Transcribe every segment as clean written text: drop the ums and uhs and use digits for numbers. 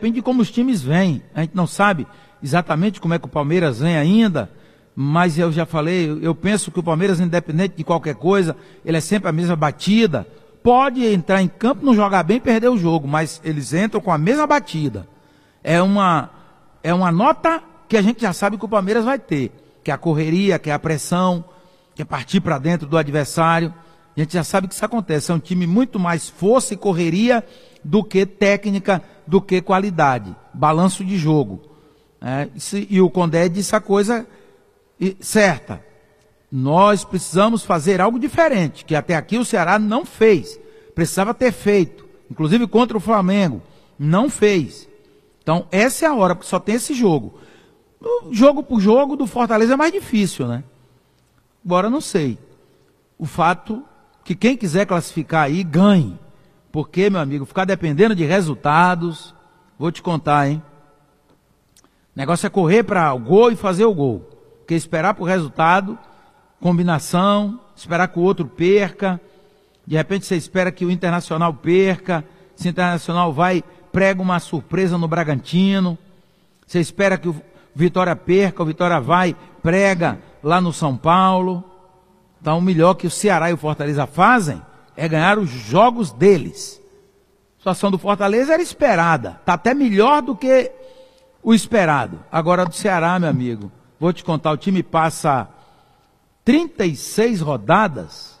Depende de como os times vêm. A gente não sabe exatamente como é que o Palmeiras vem ainda, mas eu já falei, eu penso que o Palmeiras, independente de qualquer coisa, ele é sempre a mesma batida. Pode entrar em campo, não jogar bem e perder o jogo, mas eles entram com a mesma batida. É uma nota que a gente já sabe que o Palmeiras vai ter, que é a correria, que é a pressão, que é partir para dentro do adversário. A gente já sabe que isso acontece. É um time muito mais força e correria do que técnica, do que qualidade. Balanço de jogo. E o Condé disse a coisa certa. Nós precisamos fazer algo diferente, que até aqui o Ceará não fez. Precisava ter feito. Inclusive contra o Flamengo. Não fez. Então essa é a hora, porque só tem esse jogo. Jogo por jogo do Fortaleza é mais difícil, né? Agora não sei. O fato que quem quiser classificar aí, ganhe. Porque, meu amigo, ficar dependendo de resultados, vou te contar, hein? O negócio é correr para o gol e fazer o gol. Porque esperar por resultado, combinação, esperar que o outro perca. De repente você espera que o Internacional perca. Se o Internacional vai, prega uma surpresa no Bragantino. Você espera que o Vitória perca, o Vitória vai, prega lá no São Paulo. Então o melhor que o Ceará e o Fortaleza fazem é ganhar os jogos deles. A situação do Fortaleza era esperada. Está até melhor do que o esperado. Agora do Ceará, meu amigo, vou te contar, o time passa 36 rodadas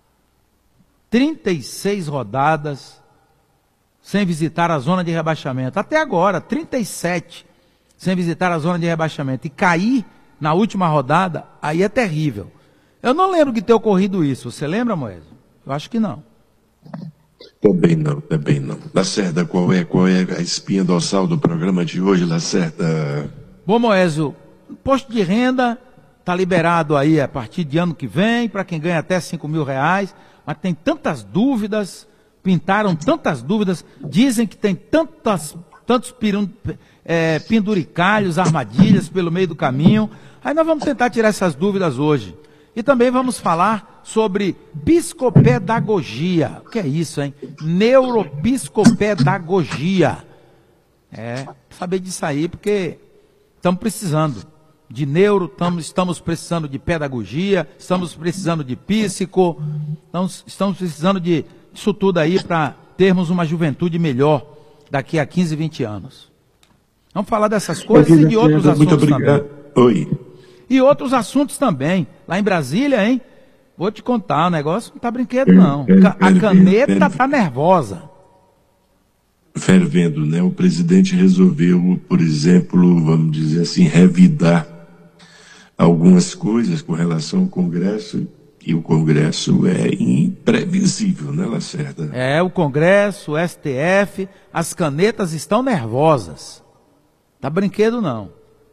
sem visitar a zona de rebaixamento. Até agora, 37 sem visitar a zona de rebaixamento. E cair na última rodada, aí é terrível. Eu não lembro de ter ocorrido isso. Você lembra, Moésio? Eu acho que não. Também não. Lacerda, qual é a espinha dorsal do programa de hoje, Lacerda? Bom, Moésio, imposto de renda está liberado aí a partir de ano que vem, para quem ganha até R$5.000, mas tem tantas dúvidas, pintaram tantas dúvidas, dizem que tem tantos penduricalhos, armadilhas pelo meio do caminho. Aí nós vamos tentar tirar essas dúvidas hoje. E também vamos falar sobre psicopedagogia. O que é isso, hein? Neuropsicopedagogia. Saber disso aí, porque estamos precisando de neuro, estamos precisando de pedagogia, estamos precisando de psico, estamos precisando disso tudo aí para termos uma juventude melhor daqui a 15, 20 anos. Vamos falar dessas coisas e de outros assuntos. Muito obrigado. Também. Oi. E outros assuntos também. Lá em Brasília, hein? Vou te contar, o negócio não tá brinquedo, não. A caneta tá nervosa. Fervendo, né? O presidente resolveu, por exemplo, vamos dizer assim, revidar algumas coisas com relação ao Congresso. E o Congresso é imprevisível, né, Lacerda? O Congresso, o STF, as canetas estão nervosas. Tá brinquedo, não.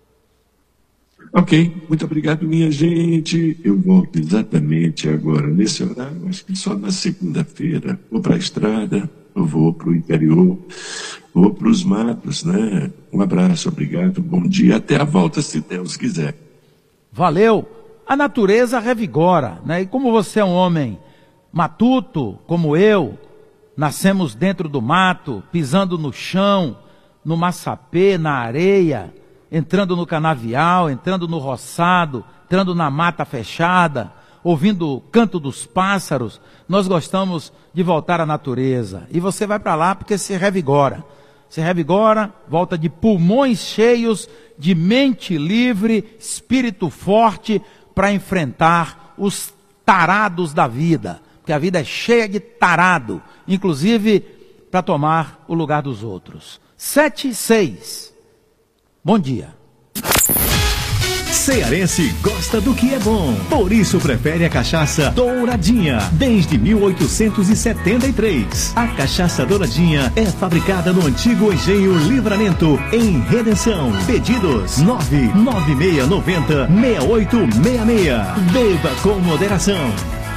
Ok, muito obrigado, minha gente. Eu volto exatamente agora, nesse horário, acho que só na segunda-feira. Vou para a estrada, eu vou para o interior, vou para os matos, né? Um abraço, obrigado, bom dia, até a volta, se Deus quiser. Valeu! A natureza revigora, né? E como você é um homem matuto, como eu, nascemos dentro do mato, pisando no chão, no maçapê, na areia, entrando no canavial, entrando no roçado, entrando na mata fechada, ouvindo o canto dos pássaros, nós gostamos de voltar à natureza. E você vai para lá porque se revigora. Se revigora, volta de pulmões cheios, de mente livre, espírito forte, para enfrentar os tarados da vida. Porque a vida é cheia de tarado, inclusive para tomar o lugar dos outros. 7:06. Bom dia. Cearense gosta do que é bom, por isso prefere a cachaça Douradinha, desde 1873. A cachaça Douradinha é fabricada no antigo Engenho Livramento, em Redenção. Pedidos 99690-6866. Beba com moderação.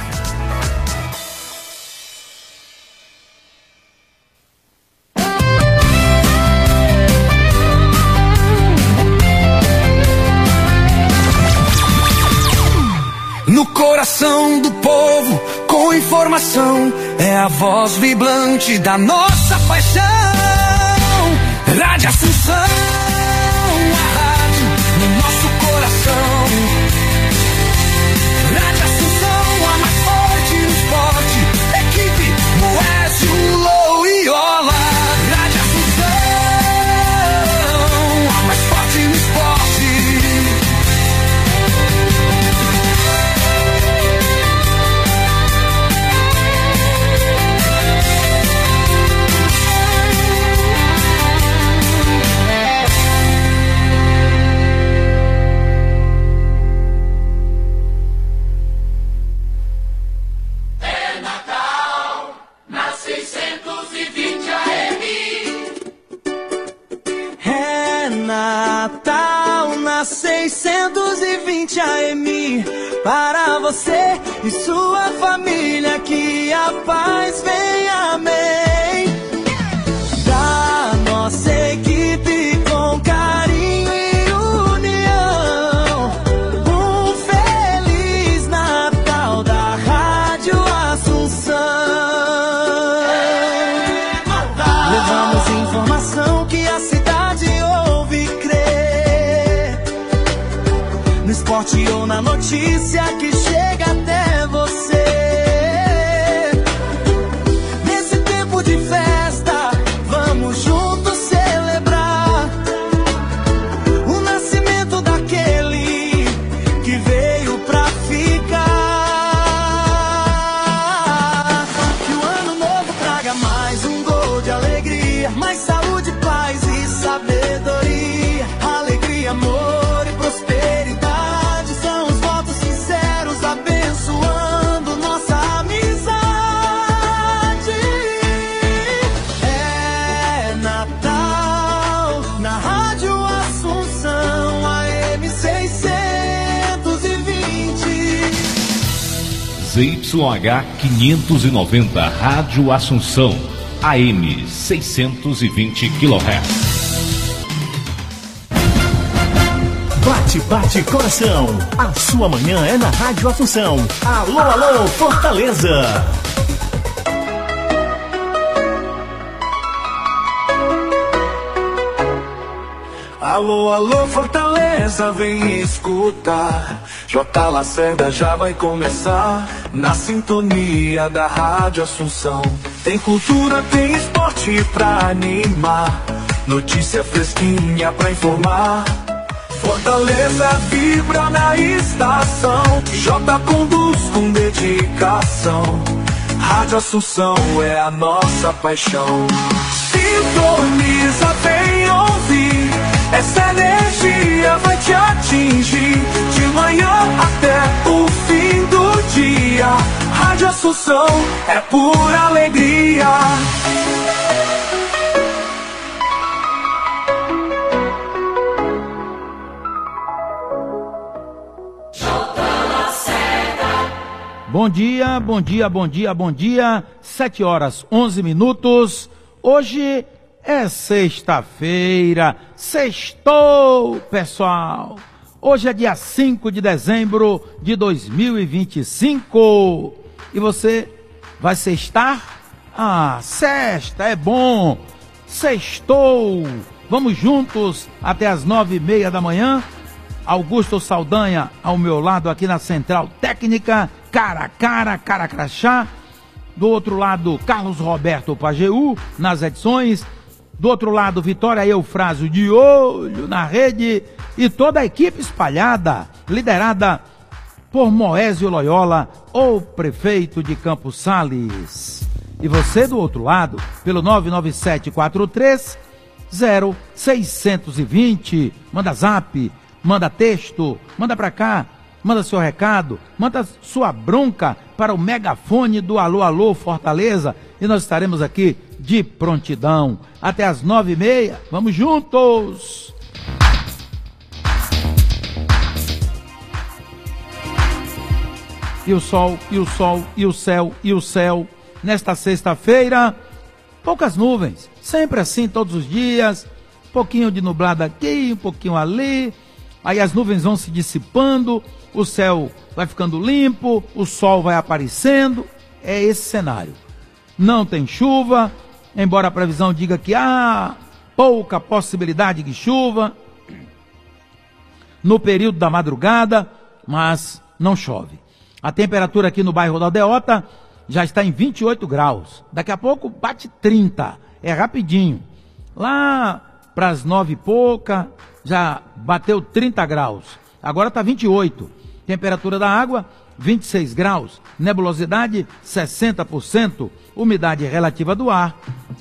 No coração do povo, com informação, é a voz vibrante da nossa paixão. Rádio Assunção, a rádio no nosso coração. Rádio Assunção, a mais forte no esporte. Equipe Moésio, Lou e Ola. Rádio Assunção, a mais forte no esporte. Natal na 620 AM, para você e sua família, que a paz venha, amém. Da nossa equipe com carinho e união, um feliz Natal da Rádio Assunção. Levamos informação que a cidade ouve crer, no esporte ou na notícia que chega até você. Nesse tempo de festa, vamos juntos celebrar o nascimento daquele que veio pra ficar. Que o ano novo traga mais um gol de alegria, mais saúde, paz e sabedoria. Alegria, amor e prosperidade são os votos sinceros, abençoando nossa amizade. É Natal na Rádio Assunção, AM 620. ZYH 590, Rádio Assunção, AM 620 kHz. Bate coração, a sua manhã é na Rádio Assunção. Alô, alô, Fortaleza. Alô, alô, Fortaleza, vem escutar. J. Lacerda já vai começar. Na sintonia da Rádio Assunção, tem cultura, tem esporte pra animar, notícia fresquinha pra informar. Fortaleza vibra na estação, J conduz com dedicação. Rádio Assunção é a nossa paixão. Sintoniza, vem ouvir, essa energia vai te atingir, de manhã até o fim do dia. Rádio Assunção é pura alegria. Bom dia, bom dia, bom dia, bom dia. 7h11. Hoje é sexta-feira. Sextou, pessoal. Hoje é dia 5 de dezembro de 2025. E você vai sextar? Ah, sexta é bom. Sextou. Vamos juntos até as 9h30 da manhã. Augusto Saldanha ao meu lado aqui na Central Técnica, cara a cara, cara crachá. Do outro lado, Carlos Roberto Pajeú nas edições. Do outro lado, Vitória Eufrásio de olho na rede. E toda a equipe espalhada, liderada por Moésio Loyola, o prefeito de Campos Sales. E você do outro lado, pelo 997430620. Manda zap, manda texto, manda pra cá, manda seu recado, manda sua bronca para o megafone do Alô Alô Fortaleza e nós estaremos aqui de prontidão até as 9h30. Vamos juntos! E o sol, e o sol, e o céu, e o céu. Nesta sexta-feira, poucas nuvens, sempre assim todos os dias, um pouquinho de nublado aqui, um pouquinho ali. Aí as nuvens vão se dissipando, o céu vai ficando limpo, o sol vai aparecendo. É esse cenário. Não tem chuva, embora a previsão diga que pouca possibilidade de chuva no período da madrugada, mas não chove. A temperatura aqui no bairro da Aldeota já está em 28 graus. Daqui a pouco bate 30, é rapidinho. Lá para as 9 e pouca já bateu 30 graus. Agora está 28. Temperatura da água 26 graus. Nebulosidade 60%. Umidade relativa do ar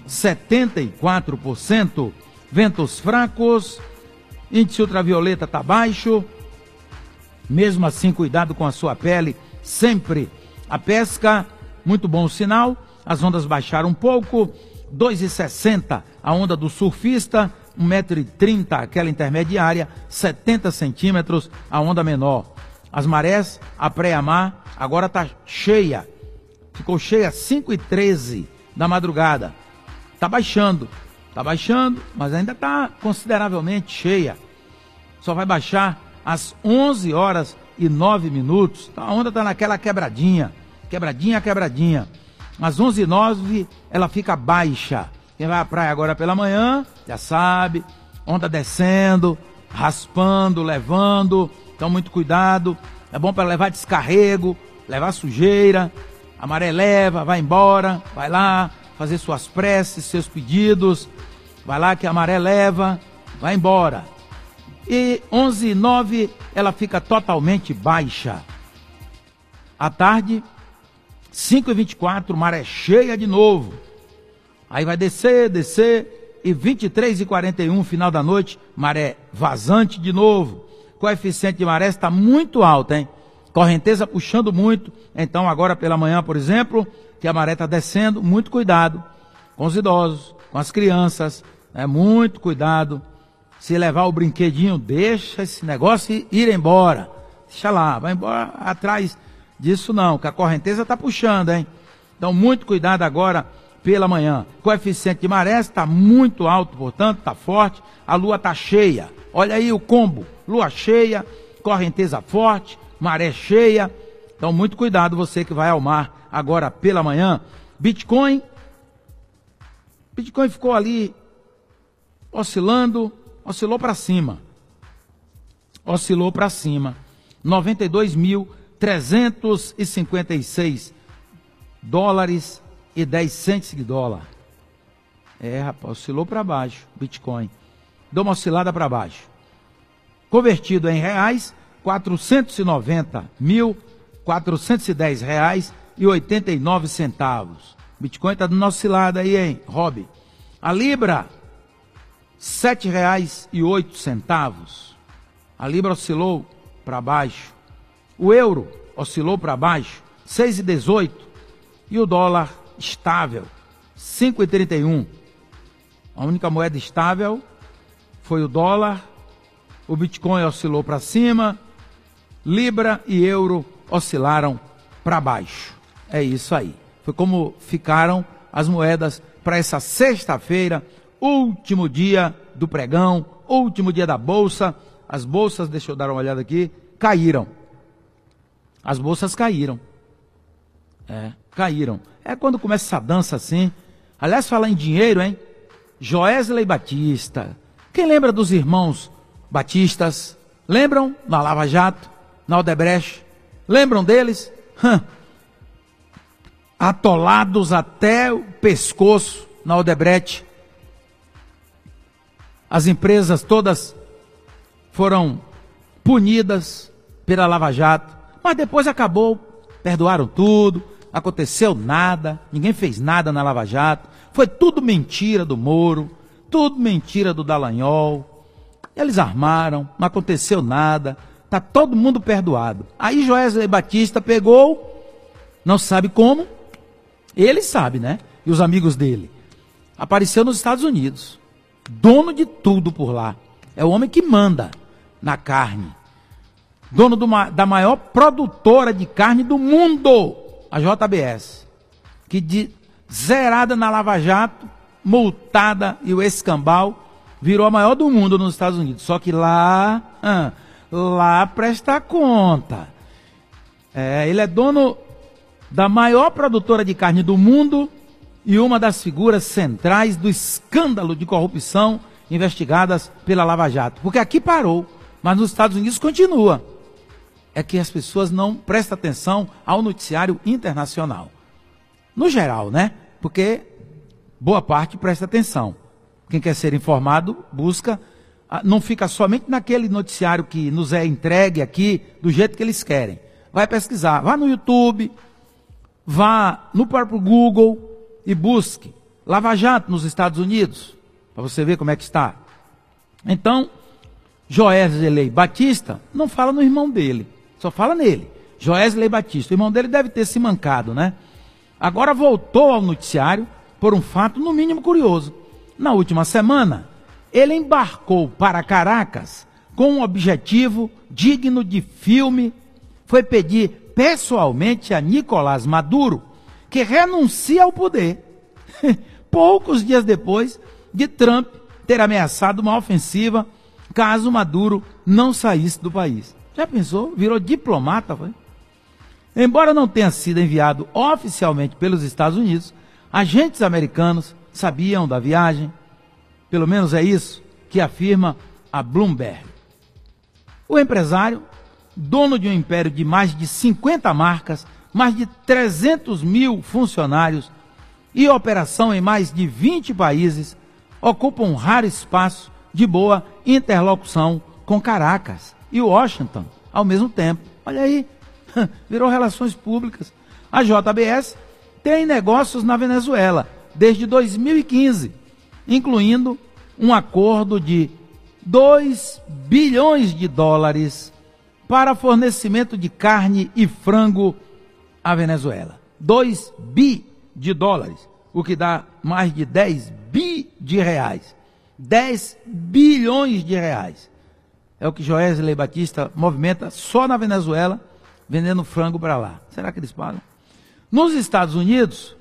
74%. Ventos fracos. Índice ultravioleta está baixo. Mesmo assim, cuidado com a sua pele. Sempre. A pesca, muito bom sinal. As ondas baixaram um pouco. 2,60 a onda do surfista. 1,30 m aquela intermediária. 70 centímetros a onda menor. As marés, a pré-mar, agora está cheia. Ficou cheia às 5h13 da madrugada. Está baixando, mas ainda está consideravelmente cheia. Só vai baixar às 11h09. A onda está naquela quebradinha. Às 11h09 ela fica baixa. Quem vai à praia agora pela manhã, já sabe, onda descendo, raspando, levando. Então, muito cuidado. É bom para levar descarrego, levar sujeira. A maré leva, vai embora, vai lá fazer suas preces, seus pedidos. Vai lá que a maré leva, vai embora. E 11h09 ela fica totalmente baixa. À tarde, 5h24, maré cheia de novo. Aí vai descer. E 23h41, final da noite, maré vazante de novo. Coeficiente de maré está muito alto, hein? Correnteza puxando muito. Então agora pela manhã, por exemplo, que a maré está descendo, muito cuidado com os idosos, com as crianças, né? Muito cuidado. Se levar o brinquedinho, deixa esse negócio ir embora. Deixa lá, vai embora atrás disso não, que a correnteza está puxando, hein? Então muito cuidado agora pela manhã. Coeficiente de maré está muito alto, portanto, está forte. A lua está cheia. Olha aí o combo. Lua cheia, correnteza forte, maré cheia. Então, muito cuidado você que vai ao mar agora pela manhã. Bitcoin ficou ali oscilou para cima. 92.356 dólares e 10 centes de dólar. Rapaz, oscilou para baixo, Bitcoin. Deu uma oscilada para baixo. Convertido em reais, R$490.410,89. Bitcoin está dando uma oscilada aí, hein, Rob? A Libra, R$7,08. A Libra oscilou para baixo. O euro oscilou para baixo, 6,18. E o dólar estável, 5,31. A única moeda estável foi o dólar. O Bitcoin oscilou para cima, Libra e Euro oscilaram para baixo. É isso aí. Foi como ficaram as moedas para essa sexta-feira, último dia do pregão, último dia da Bolsa. As bolsas, deixa eu dar uma olhada aqui, caíram. As bolsas caíram. Caíram. É quando começa essa dança assim. Aliás, falar em dinheiro, hein? Joesley Batista. Quem lembra dos irmãos Batistas? Lembram? Na Lava Jato, na Odebrecht. Lembram deles? Atolados até o pescoço na Odebrecht. As empresas todas foram punidas pela Lava Jato. Mas depois acabou, perdoaram tudo, aconteceu nada, ninguém fez nada na Lava Jato. Foi tudo mentira do Moro, tudo mentira do Dallagnol. Eles armaram, não aconteceu nada, está todo mundo perdoado. Aí Joesley Batista pegou, não sabe como, ele sabe, né? E os amigos dele. Apareceu nos Estados Unidos, dono de tudo por lá. É o homem que manda na carne. Dono da maior produtora de carne do mundo, a JBS. Que zerada na Lava Jato, multada e o escambau, virou a maior do mundo nos Estados Unidos. Só que lá presta conta. Ele é dono da maior produtora de carne do mundo e uma das figuras centrais do escândalo de corrupção investigadas pela Lava Jato. Porque aqui parou, mas nos Estados Unidos continua. É que as pessoas não prestam atenção ao noticiário internacional. No geral, né? Porque boa parte presta atenção. Quem quer ser informado, busca, não fica somente naquele noticiário que nos é entregue aqui, do jeito que eles querem. Vai pesquisar, vá no YouTube, vá no próprio Google e busque Lava Jato nos Estados Unidos, para você ver como é que está. Então, Joesley Batista não fala no irmão dele, só fala nele. Joesley Batista, o irmão dele deve ter se mancado, né? Agora voltou ao noticiário por um fato no mínimo curioso. Na última semana, ele embarcou para Caracas com um objetivo digno de filme. Foi pedir pessoalmente a Nicolás Maduro que renuncia ao poder. Poucos dias depois de Trump ter ameaçado uma ofensiva caso Maduro não saísse do país. Já pensou? Virou diplomata, foi? Embora não tenha sido enviado oficialmente pelos Estados Unidos, agentes americanos sabiam da viagem. Pelo menos é isso que afirma a Bloomberg. O empresário, dono de um império de mais de 50 marcas, mais de 300 mil funcionários e operação em mais de 20 países, ocupa um raro espaço de boa interlocução com Caracas e Washington ao mesmo tempo. Olha aí, virou relações públicas. A JBS tem negócios na Venezuela desde 2015, incluindo um acordo de 2 bilhões de dólares para fornecimento de carne e frango à Venezuela. 2 bi de dólares, o que dá mais de 10 bi de reais. 10 bilhões de reais. É o que Joesley Batista movimenta só na Venezuela, vendendo frango para lá. Será que eles pagam? Nos Estados Unidos,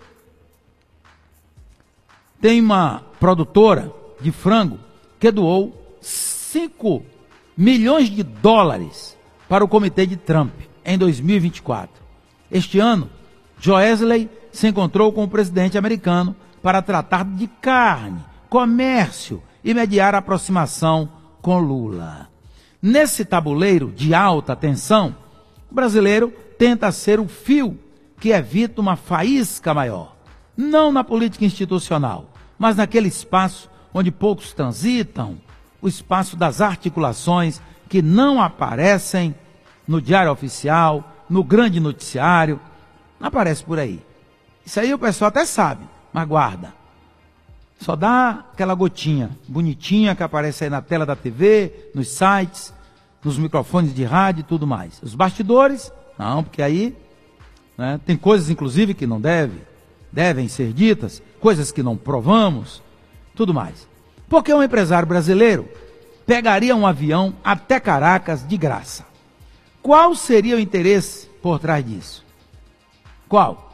tem uma produtora de frango que doou 5 milhões de dólares para o comitê de Trump em 2024. Este ano, Joesley se encontrou com o presidente americano para tratar de carne, comércio e mediar a aproximação com Lula. Nesse tabuleiro de alta tensão, o brasileiro tenta ser o fio que evita uma faísca maior, não na política institucional, mas naquele espaço onde poucos transitam, o espaço das articulações que não aparecem no Diário Oficial, no grande noticiário, não aparece por aí. Isso aí o pessoal até sabe, mas guarda. Só dá aquela gotinha bonitinha que aparece aí na tela da TV, nos sites, nos microfones de rádio e tudo mais. Os bastidores, não, porque aí, né, tem coisas inclusive que não devem ser ditas, coisas que não provamos, tudo mais. Porque um empresário brasileiro pegaria um avião até Caracas de graça. Qual seria o interesse por trás disso? Qual?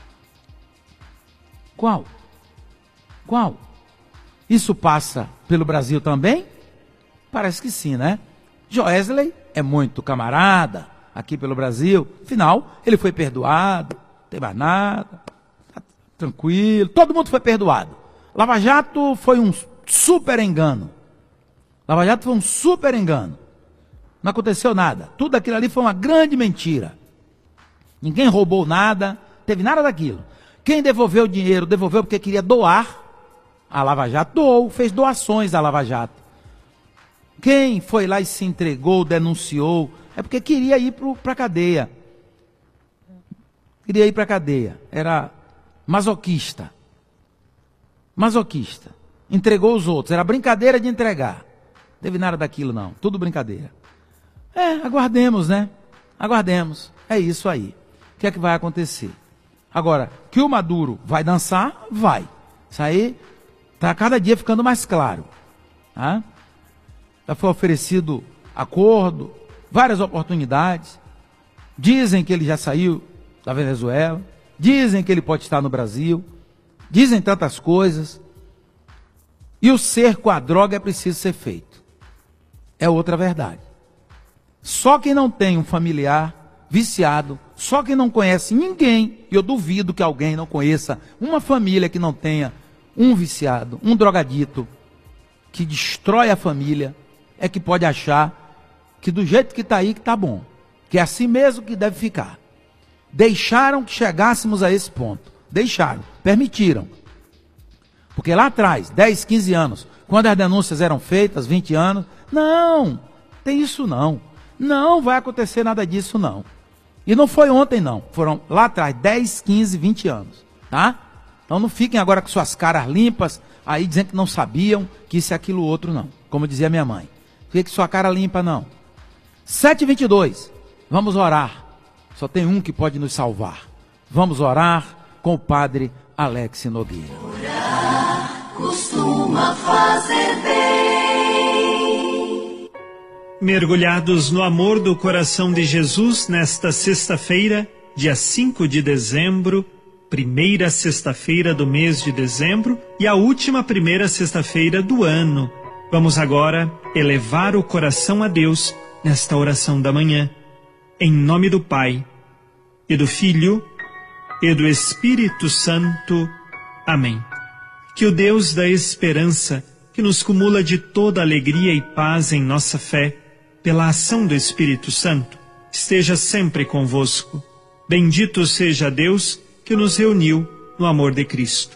Isso passa pelo Brasil também? Parece que sim, né? Joesley é muito camarada aqui pelo Brasil. Afinal, ele foi perdoado, não tem mais nada, tá tranquilo, todo mundo foi perdoado. Lava Jato foi um super engano. Lava Jato foi um super engano. Não aconteceu nada. Tudo aquilo ali foi uma grande mentira. Ninguém roubou nada, teve nada daquilo. Quem devolveu o dinheiro, devolveu porque queria doar. A Lava Jato doou, fez doações à Lava Jato. Quem foi lá e se entregou, denunciou, é porque queria ir para a cadeia. Queria ir para a cadeia. Era masoquista. Masoquista. Entregou os outros. Era brincadeira de entregar. Não teve nada daquilo, não. Tudo brincadeira. Aguardemos, né? Aguardemos. É isso aí. O que é que vai acontecer? Agora, que o Maduro vai dançar, vai. Isso aí está cada dia ficando mais claro. Tá? Já foi oferecido acordo, várias oportunidades. Dizem que ele já saiu da Venezuela. Dizem que ele pode estar no Brasil. Dizem tantas coisas. E o cerco à droga é preciso ser feito. É outra verdade. Só quem não tem um familiar viciado, Só que não conhece ninguém, e eu duvido que alguém não conheça uma família que não tenha um viciado, um drogadito, que destrói a família, é que pode achar que do jeito que está aí que está bom, que é assim mesmo que deve ficar. Deixaram que chegássemos a esse ponto, deixaram, permitiram. Porque lá atrás, 10, 15 anos, quando as denúncias eram feitas, 20 anos, não, tem isso não, não vai acontecer nada disso não. E não foi ontem não, foram lá atrás, 10, 15, 20 anos, tá? Então não fiquem agora com suas caras limpas, aí dizendo que não sabiam, que isso e aquilo outro não, como dizia minha mãe. Fique com sua cara limpa não. 7h22, vamos orar, só tem um que pode nos salvar. Vamos orar com o padre Alex Nogueira. Orar costuma fazer bem. Mergulhados no amor do coração de Jesus, nesta sexta-feira, dia 5 de dezembro, primeira sexta-feira do mês de dezembro e a última primeira sexta-feira do ano. Vamos agora elevar o coração a Deus nesta oração da manhã. Em nome do Pai, e do Filho, e do Espírito Santo. Amém. Que o Deus da esperança, que nos cumula de toda alegria e paz em nossa fé, pela ação do Espírito Santo, esteja sempre convosco. Bendito seja Deus que nos reuniu no amor de Cristo.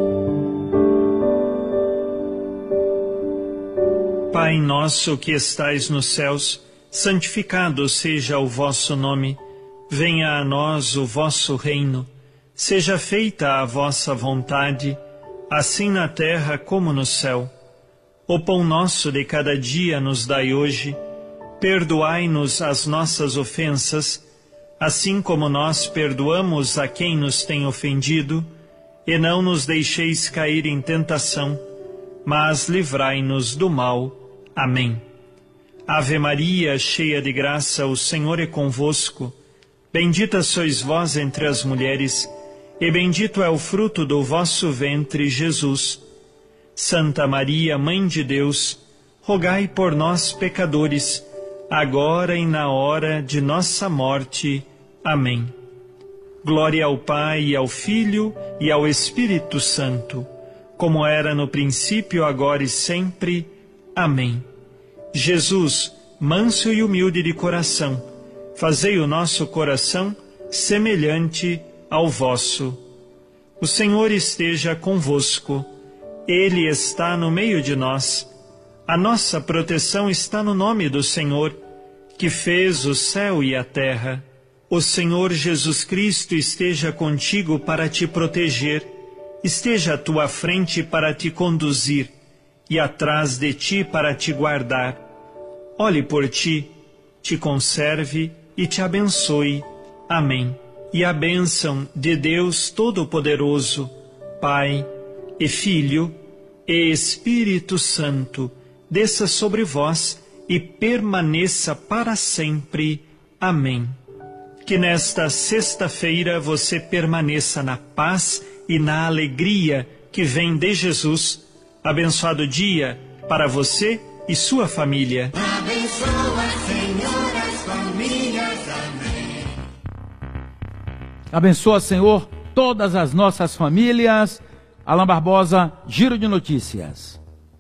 Pai nosso que estais nos céus, santificado seja o vosso nome. Venha a nós o vosso reino. Seja feita a vossa vontade, assim na terra como no céu. O pão nosso de cada dia nos dai hoje. Perdoai-nos as nossas ofensas, assim como nós perdoamos a quem nos tem ofendido, e não nos deixeis cair em tentação, mas livrai-nos do mal. Amém. Ave Maria, cheia de graça, o Senhor é convosco. Bendita sois vós entre as mulheres, e bendito é o fruto do vosso ventre, Jesus. Santa Maria, Mãe de Deus, rogai por nós, pecadores, agora e na hora de nossa morte. Amém. Glória ao Pai, e ao Filho, e ao Espírito Santo, como era no princípio, agora e sempre. Amém. Jesus, manso e humilde de coração, fazei o nosso coração semelhante ao vosso. O Senhor esteja convosco. Ele está no meio de nós. A nossa proteção está no nome do Senhor, que fez o céu e a terra. O Senhor Jesus Cristo esteja contigo para te proteger, esteja à tua frente para te conduzir, e atrás de ti para te guardar. Olhe por ti, te conserve e te abençoe. Amém. E a bênção de Deus Todo-Poderoso, Pai e Filho e Espírito Santo, desça sobre vós e permaneça para sempre. Amém. Que nesta sexta-feira você permaneça na paz e na alegria que vem de Jesus. Abençoado dia para você e sua família. Abençoa, Senhor, as famílias. Amém. Abençoa, Senhor, todas as nossas famílias. Alain Barbosa, Giro de Notícias.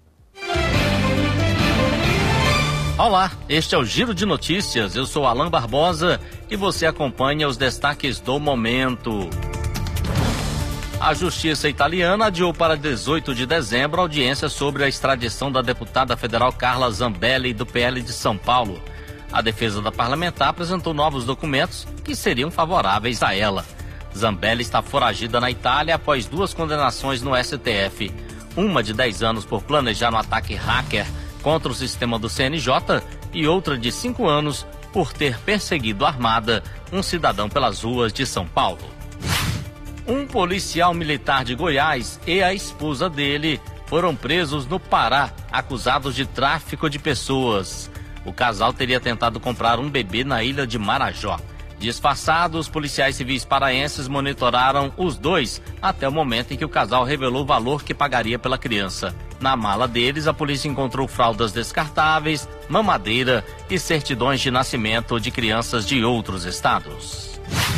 Olá, este é o Giro de Notícias. Eu sou Alain Barbosa e você acompanha os destaques do momento. A Justiça italiana adiou para 18 de dezembro a audiência sobre a extradição da deputada federal Carla Zambelli, do PL de São Paulo. A defesa da parlamentar apresentou novos documentos que seriam favoráveis a ela. Zambelli está foragida na Itália após 2 condenações no STF. Uma de 10 anos por planejar um ataque hacker contra o sistema do CNJ e outra de 5 anos por ter perseguido armada um cidadão pelas ruas de São Paulo. Um policial militar de Goiás e a esposa dele foram presos no Pará, acusados de tráfico de pessoas. O casal teria tentado comprar um bebê na ilha de Marajó. Disfarçados, os policiais civis paraenses monitoraram os dois até o momento em que o casal revelou o valor que pagaria pela criança. Na mala deles, a polícia encontrou fraldas descartáveis, mamadeira e certidões de nascimento de crianças de outros estados.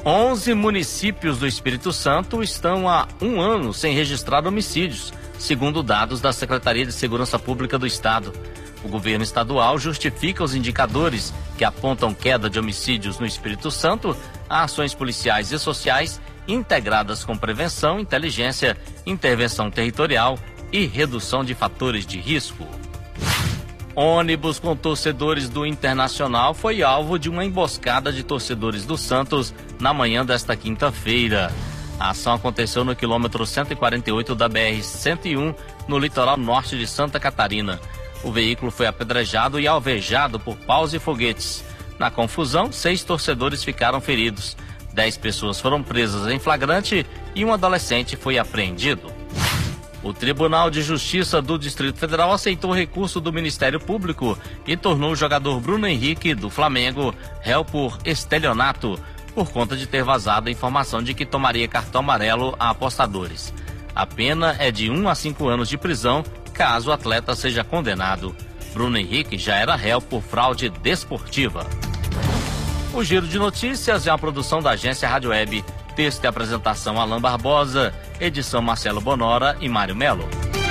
11 municípios do Espírito Santo estão há 1 ano sem registrar homicídios, segundo dados da Secretaria de Segurança Pública do Estado. O governo estadual justifica os indicadores que apontam queda de homicídios no Espírito Santo a ações policiais e sociais integradas com prevenção, inteligência, intervenção territorial e redução de fatores de risco. Ônibus com torcedores do Internacional foi alvo de uma emboscada de torcedores do Santos na manhã desta quinta-feira. A ação aconteceu no quilômetro 148 da BR-101, no litoral norte de Santa Catarina. O veículo foi apedrejado e alvejado por paus e foguetes. Na confusão, 6 torcedores ficaram feridos. 10 pessoas foram presas em flagrante e um adolescente foi apreendido. O Tribunal de Justiça do Distrito Federal aceitou o recurso do Ministério Público e tornou o jogador Bruno Henrique, do Flamengo, réu por estelionato, por conta de ter vazado a informação de que tomaria cartão amarelo a apostadores. A pena é de 1 a 5 anos de prisão, caso o atleta seja condenado. Bruno Henrique já era réu por fraude desportiva. O Giro de Notícias é uma produção da agência Rádio Web. Texto e apresentação Alan Barbosa, edição Marcelo Bonora e Mário Melo.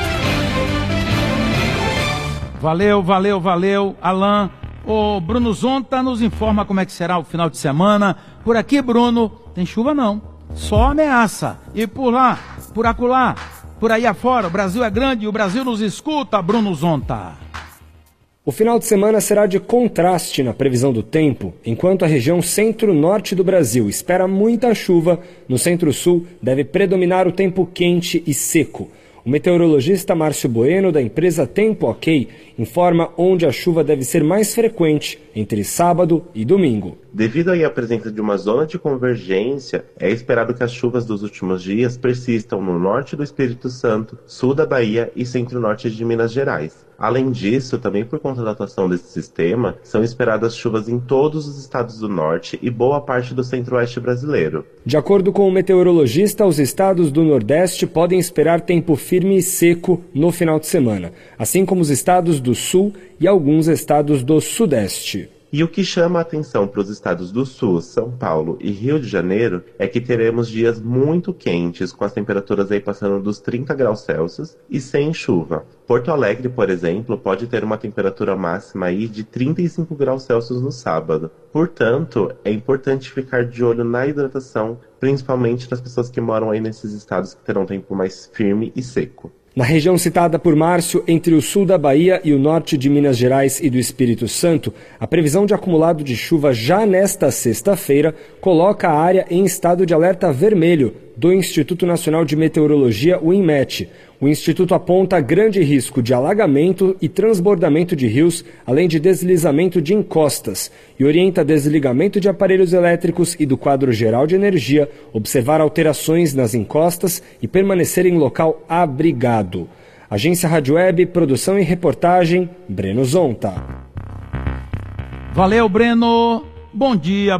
Valeu, Alan. O Bruno Zonta nos informa como é que será o final de semana. Por aqui, Bruno, tem chuva não, só ameaça. E por lá, por acolá, por aí afora, o Brasil é grande e o Brasil nos escuta, Bruno Zonta. O final de semana será de contraste na previsão do tempo. Enquanto a região centro-norte do Brasil espera muita chuva, no centro-sul deve predominar o tempo quente e seco. O meteorologista Márcio Bueno, da empresa Tempo OK, informa onde a chuva deve ser mais frequente, entre sábado e domingo. Devido à presença de uma zona de convergência, é esperado que as chuvas dos últimos dias persistam no norte do Espírito Santo, sul da Bahia e centro-norte de Minas Gerais. Além disso, também por conta da atuação desse sistema, são esperadas chuvas em todos os estados do norte e boa parte do centro-oeste brasileiro. De acordo com o meteorologista, os estados do Nordeste podem esperar tempo firme e seco no final de semana, assim como os estados do Sul e alguns estados do Sudeste. E o que chama a atenção para os estados do Sul, São Paulo e Rio de Janeiro é que teremos dias muito quentes, com as temperaturas aí passando dos 30 graus Celsius e sem chuva. Porto Alegre, por exemplo, pode ter uma temperatura máxima aí de 35 graus Celsius no sábado. Portanto, é importante ficar de olho na hidratação, principalmente das pessoas que moram aí nesses estados que terão tempo mais firme e seco. Na região citada por Márcio, entre o sul da Bahia e o norte de Minas Gerais e do Espírito Santo, a previsão de acumulado de chuva já nesta sexta-feira coloca a área em estado de alerta vermelho do Instituto Nacional de Meteorologia, o INMET. O Instituto aponta grande risco de alagamento e transbordamento de rios, além de deslizamento de encostas, e orienta desligamento de aparelhos elétricos e do quadro geral de energia, observar alterações nas encostas e permanecer em local abrigado. Agência Rádio Web, produção e reportagem, Breno Zonta. Valeu, Breno. Bom dia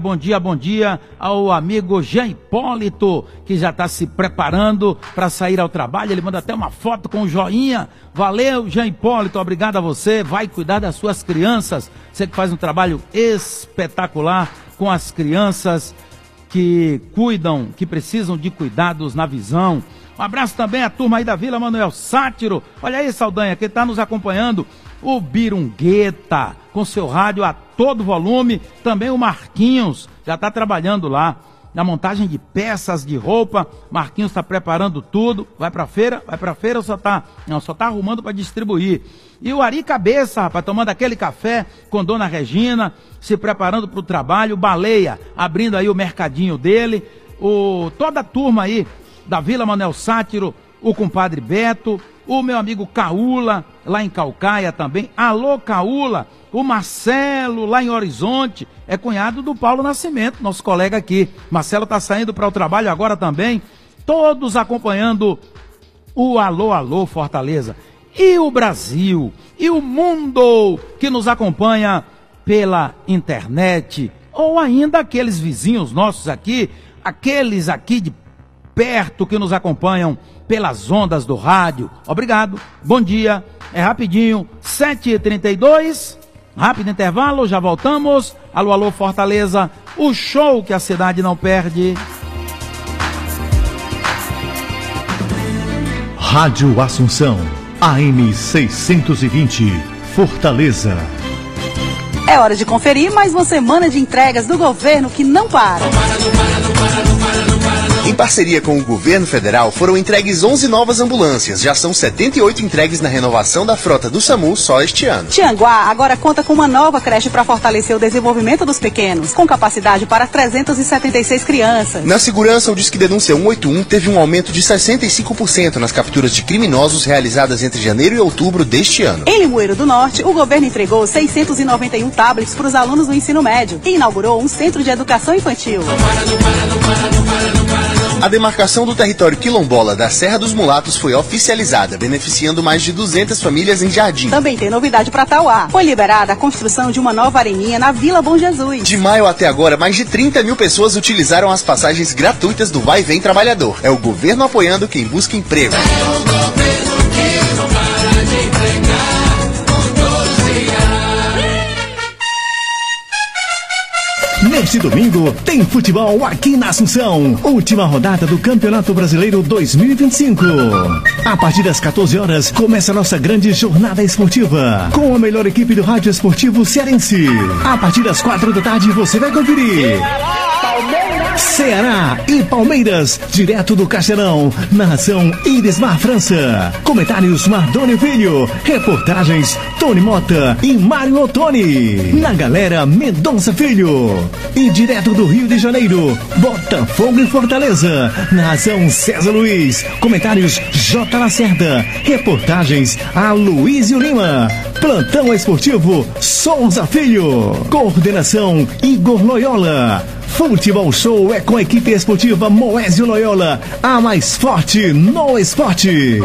ao amigo Jean Hipólito, que já está se preparando para sair ao trabalho. Ele manda até uma foto com um joinha. Valeu, Jean Hipólito, obrigado a você. Vai cuidar das suas crianças. Você que faz um trabalho espetacular com as crianças que cuidam, que precisam de cuidados na visão. Um abraço também à turma aí da Vila Manuel Sátiro. Olha aí, Saldanha, que está nos acompanhando. O Birungueta, com seu rádio a todo volume. Também o Marquinhos, já está trabalhando lá na montagem de peças de roupa. Marquinhos está preparando tudo. Vai para feira ou só tá arrumando para distribuir. E o Ari Cabeça, rapaz, tomando aquele café com Dona Regina, se preparando para o trabalho. Baleia, abrindo aí o mercadinho dele. Toda a turma aí da Vila Manuel Sátiro, o compadre Beto, o meu amigo Caúla, lá em Caucaia também. Alô, Caúla. O Marcelo, lá em Horizonte, é cunhado do Paulo Nascimento, nosso colega aqui. Marcelo está saindo para o trabalho agora também. Todos acompanhando o Alô, Alô, Fortaleza. E o Brasil, e o mundo que nos acompanha pela internet, ou ainda aqueles vizinhos nossos aqui, aqueles aqui de perto que nos acompanham pelas ondas do rádio. Obrigado, bom dia, é rapidinho, 7h32, rápido intervalo, já voltamos. Alô, alô, Fortaleza, O show que a cidade não perde. Rádio Assunção, AM 620, Fortaleza. É hora de conferir mais uma semana de entregas do governo que não para. Em parceria com o governo federal, foram entregues 11 novas ambulâncias. Já são 78 entregues na renovação da frota do SAMU só este ano. Tianguá agora conta com uma nova creche para fortalecer o desenvolvimento dos pequenos, com capacidade para 376 crianças. Na segurança, o Disque Denúncia 181 teve um aumento de 65% nas capturas de criminosos realizadas entre janeiro e outubro deste ano. Em Limoeiro do Norte, o governo entregou 691 tablets para os alunos do ensino médio e inaugurou um centro de educação infantil. A demarcação do território quilombola da Serra dos Mulatos foi oficializada, beneficiando mais de 200 famílias em Jardim. Também tem novidade para Tauá. Foi liberada a construção de uma nova areninha na Vila Bom Jesus. De maio até agora, mais de 30 mil pessoas utilizaram as passagens gratuitas do Vai e Vem Trabalhador. É o governo apoiando quem busca emprego. É o governo que não para de entregar com todos Neste domingo, tem futebol aqui na Assunção. Última rodada do Campeonato Brasileiro 2025. A partir das 14 horas, começa a nossa grande jornada esportiva. Com a melhor equipe do rádio esportivo cearense. A partir das 4 da tarde, você vai conferir Ceará e Palmeiras, direto do Castelão. Narração Irismar França. Comentários Mardoni Filho. Reportagens Tony Mota e Mário Ottoni. Na galera Mendonça Filho. E direto do Rio de Janeiro, Botafogo e Fortaleza. Narração César Luiz. Comentários J. Lacerda. Reportagens Aloysio Lima. Plantão esportivo Souza Filho. Coordenação Igor Loyola. Futebol Show é com a equipe esportiva Moésio Loyola, a mais forte no esporte.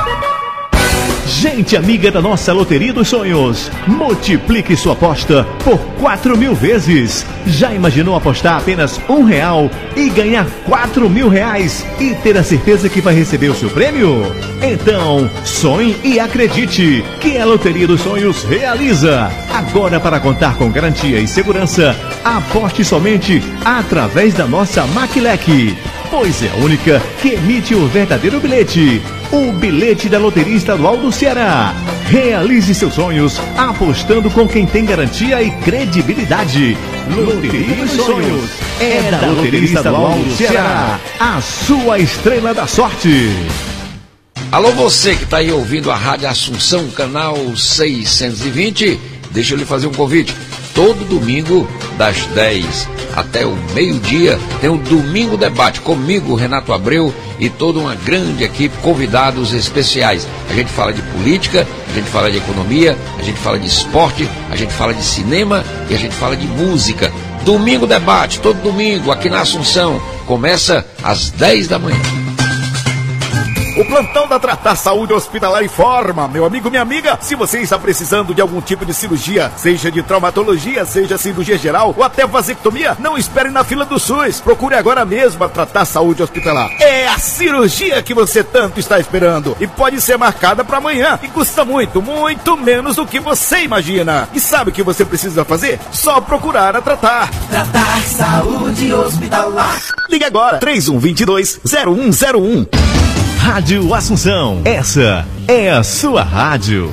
Gente amiga da nossa Loteria dos Sonhos, multiplique sua aposta por 4.000 vezes. Já imaginou apostar apenas R$1 e ganhar R$4.000 e ter a certeza que vai receber o seu prêmio? Então, sonhe e acredite que a Loteria dos Sonhos realiza. Agora, para contar com garantia e segurança, aposte somente através da nossa Maquilec, pois é a única que emite o verdadeiro bilhete. O bilhete da Loteria Estadual do Ceará. Realize seus sonhos apostando com quem tem garantia e credibilidade. Loteria dos Sonhos é da Loteria Estadual do Ceará, a sua estrela da sorte. Alô, você que está aí ouvindo a Rádio Assunção, canal 620, deixa eu lhe fazer um convite. Todo domingo, das 10 até o meio-dia, tem o Domingo Debate comigo, Renato Abreu, e toda uma grande equipe, convidados especiais. A gente fala de política, a gente fala de economia, a gente fala de esporte, a gente fala de cinema e a gente fala de música. Domingo Debate, todo domingo, aqui na Assunção, começa às 10 da manhã. O plantão da Tratar Saúde Hospitalar informa, meu amigo, minha amiga, se você está precisando de algum tipo de cirurgia, seja de traumatologia, seja cirurgia geral ou até vasectomia, não espere na fila do SUS. Procure agora mesmo a Tratar Saúde Hospitalar. É a cirurgia que você tanto está esperando e pode ser marcada para amanhã e custa muito, muito menos do que você imagina. E sabe o que você precisa fazer? Só procurar a Tratar. Tratar Saúde Hospitalar. Ligue agora, 3122-0101. Rádio Assunção, essa é a sua rádio.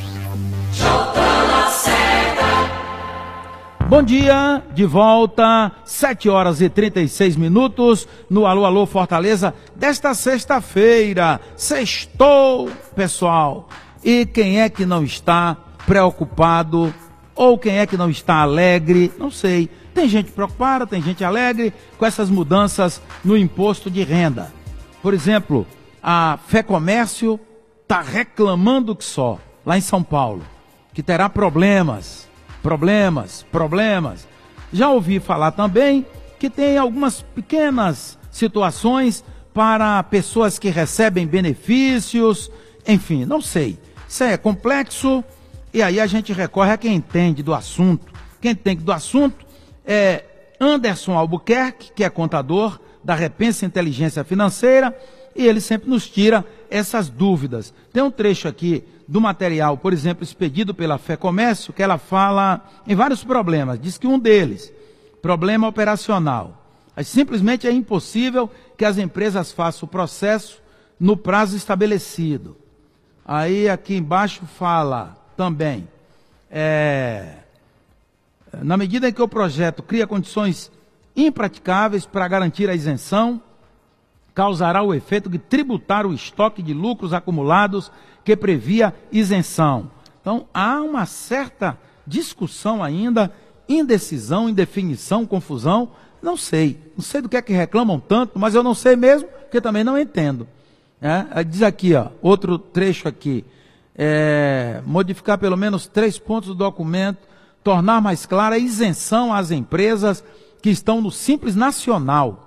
Bom dia, de volta, 7 horas e 36 minutos, no Alô Alô Fortaleza, desta sexta-feira. Sextou, pessoal. E quem é que não está preocupado, ou quem é que não está alegre, não sei. Tem gente preocupada, tem gente alegre com essas mudanças no imposto de renda. Por exemplo, a FEComércio está reclamando que só, lá em São Paulo, que terá problemas. Já ouvi falar também que tem algumas pequenas situações para pessoas que recebem benefícios, enfim, não sei. Isso é complexo e aí a gente recorre a quem entende do assunto. Quem entende do assunto é Anderson Albuquerque, que é contador da Repensa Inteligência Financeira, e ele sempre nos tira essas dúvidas. Tem um trecho aqui do material, por exemplo, expedido pela FEComércio, que ela fala em vários problemas. Diz que um deles, Problema operacional. Simplesmente é impossível que as empresas façam o processo no prazo estabelecido. Aí aqui embaixo fala também, na medida em que o projeto cria condições impraticáveis para garantir a isenção, causará o efeito de tributar o estoque de lucros acumulados que previa isenção. Então, há uma certa discussão ainda, indecisão, indefinição, confusão, não sei do que é que reclamam tanto, mas eu não sei mesmo, porque também não entendo. Diz aqui, ó, outro trecho aqui, modificar pelo menos 3 pontos do documento, tornar mais clara a isenção às empresas que estão no Simples Nacional.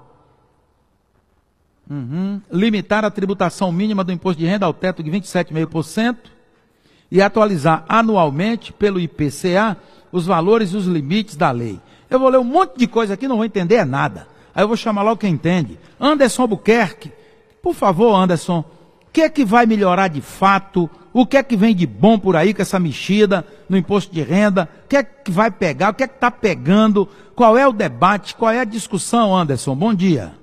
Limitar a tributação mínima do imposto de renda ao teto de 27,5% e atualizar anualmente pelo IPCA os valores e os limites da lei. Eu vou ler um monte de coisa aqui, não vou entender nada. Aí eu vou chamar logo quem entende. Anderson Albuquerque, por favor, Anderson, o que é que vai melhorar de fato? O que é que vem de bom por aí com essa mexida no imposto de renda? O que é que vai pegar? O que é que está pegando? Qual é o debate? Qual é a discussão, Anderson? Bom dia.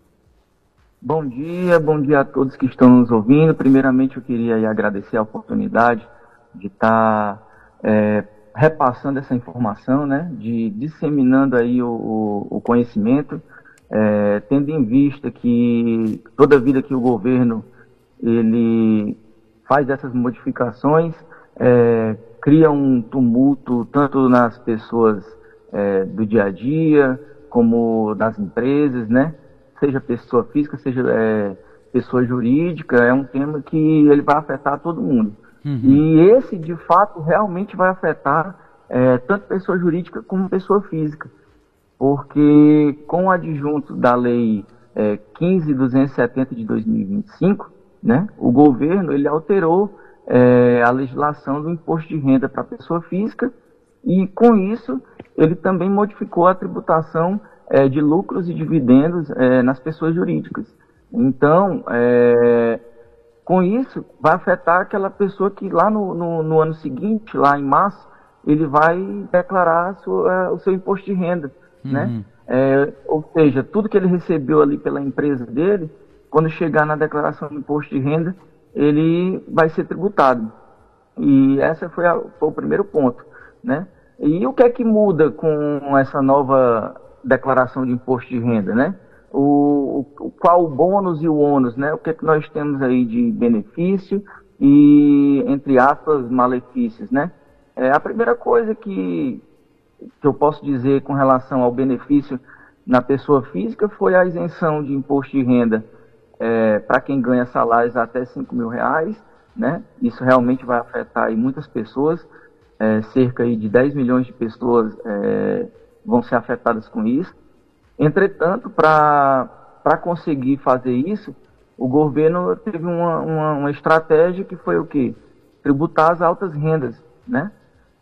Bom dia a todos que estão nos ouvindo. Primeiramente, eu queria aí agradecer a oportunidade de estar repassando essa informação, né, de disseminando aí o conhecimento, tendo em vista que toda vida que o governo ele faz essas modificações, cria um tumulto tanto nas pessoas do dia a dia, como nas empresas, né? Seja pessoa física, seja pessoa jurídica, é um tema que ele vai afetar todo mundo. E esse, de fato, realmente vai afetar tanto pessoa jurídica como pessoa física. Porque com o adjunto da Lei 15.270 de 2025, né, o governo ele alterou a legislação do imposto de renda para a pessoa física e, com isso, ele também modificou a tributação de lucros e dividendos nas pessoas jurídicas. Então, com isso, vai afetar aquela pessoa que lá no ano seguinte, lá em março, ele vai declarar o seu imposto de renda, né? Ou seja, tudo que ele recebeu ali pela empresa dele, quando chegar na declaração de imposto de renda, ele vai ser tributado. E esse foi o primeiro ponto, né? E o que é que muda com essa nova declaração de imposto de renda, né? Qual o bônus e o ônus, né? O que é que nós temos aí de benefício e, entre aspas, malefícios, né? A primeira coisa que eu posso dizer com relação ao benefício na pessoa física foi a isenção de imposto de renda para quem ganha salários até R$5.000, né? Isso realmente vai afetar aí muitas pessoas, cerca aí de 10 milhões de pessoas vão ser afetadas com isso. Entretanto, para conseguir fazer isso, o governo teve uma estratégia que foi o quê? Tributar as altas rendas, né?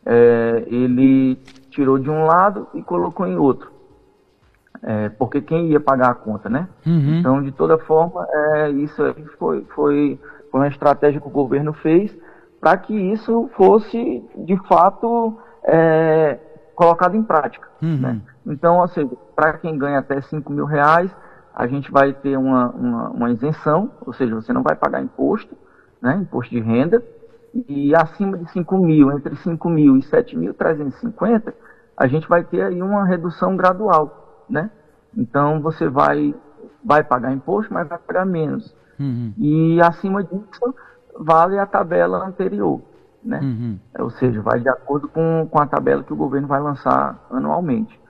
Ele tirou de um lado e colocou em outro. Porque quem ia pagar a conta, né? Então, de toda forma, isso aí foi uma estratégia que o governo fez para que isso fosse, de fato, colocado em prática. Né? Então, ou seja, para quem ganha até R$5.000, a gente vai ter uma isenção, ou seja, você não vai pagar imposto, né? Imposto de renda, e acima de 5.000, entre 5.000 e 7.350, a gente vai ter aí uma redução gradual, né? Então, você vai pagar imposto, mas vai pagar menos. E acima disso, vale a tabela anterior, né? Ou seja, vai de acordo com a tabela que o governo vai lançar anualmente.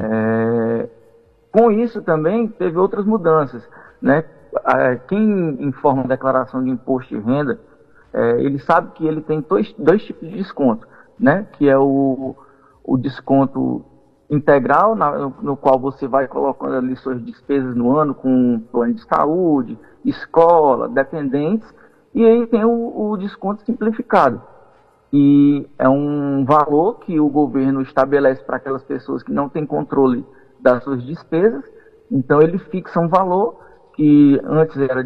Com isso também teve outras mudanças, né? Quem informa a declaração de imposto de renda, ele sabe que ele tem dois tipos de desconto, né? Que é o desconto integral, no qual você vai colocando ali suas despesas no ano com plano de saúde, escola, dependentes, e aí tem o desconto simplificado. E é um valor que o governo estabelece para aquelas pessoas que não têm controle das suas despesas. Então ele fixa um valor que antes era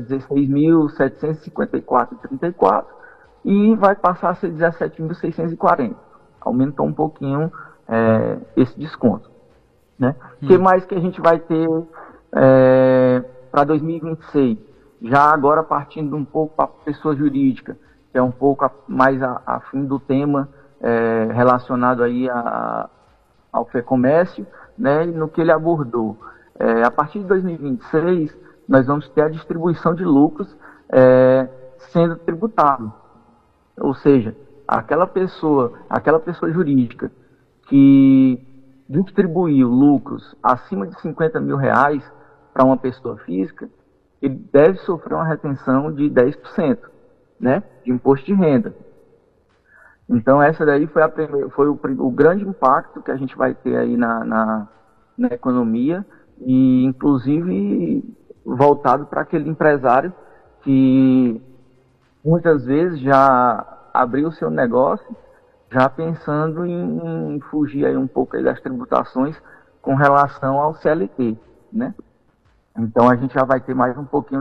R$16.754,34 e vai passar a ser R$17.640. Aumentou um pouquinho esse desconto. né? O que mais que a gente vai ter para 2026? Já agora partindo um pouco para a pessoa jurídica, que é um pouco mais a fim do tema relacionado aí ao FEComércio, né? E no que ele abordou. A partir de 2026, nós vamos ter a distribuição de lucros sendo tributado. Ou seja, aquela pessoa jurídica que distribuiu lucros acima de 50 mil reais para uma pessoa física, ele deve sofrer uma retenção de 10%, né, de imposto de renda. Então essa daí foi o grande impacto que a gente vai ter aí na economia, e inclusive voltado para aquele empresário que muitas vezes já abriu o seu negócio já pensando em fugir aí um pouco aí das tributações com relação ao CLT, né? Então a gente já vai ter mais um pouquinho